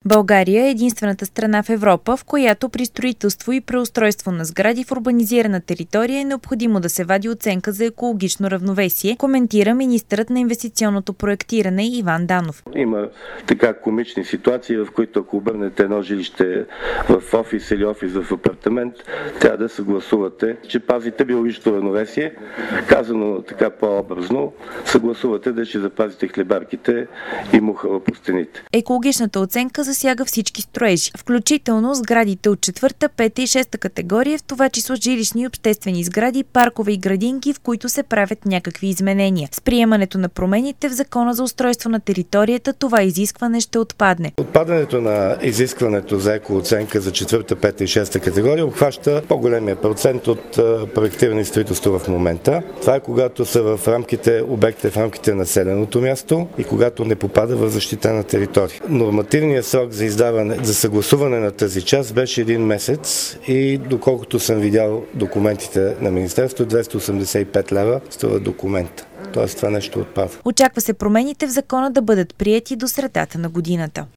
България е единствената страна в Европа, в която при строителство и преустройство на сгради в урбанизирана територия е необходимо да се вади оценка за екологично равновесие, коментира министърът на инвестиционното проектиране Иван Данов. Има така комични ситуации, в които ако обърнете едно жилище в офис или офис в апартамент, трябва да съгласувате, че пазите биологичното равновесие. Казано така по-образно, съгласувате да ще запазите хлебарките и мухала по стените. Екологичната оценка засяга всички строежи, включително сградите от 4-та, 5-та и 6-та категория, в това число жилищни и обществени сгради, паркове и градинки, в които се правят някакви изменения. С приемането на промените в Закона за устройство на територията това изискване ще отпадне. Отпадането на изискването за екооценка за 4-та, 5-та и 6-та категория обхваща по-големия процент от проектирани строителство в момента. Това е когато са в рамките, обектите в рамките на населеното място и когато не попада в защитена територия. Нормативният срок за съгласуване на тази част беше 1 месец и доколкото съм видял документите на Министерството, 285 лева струва документа. Тоест това нещо отпада. Очаква се промените в закона да бъдат приети до средата на годината.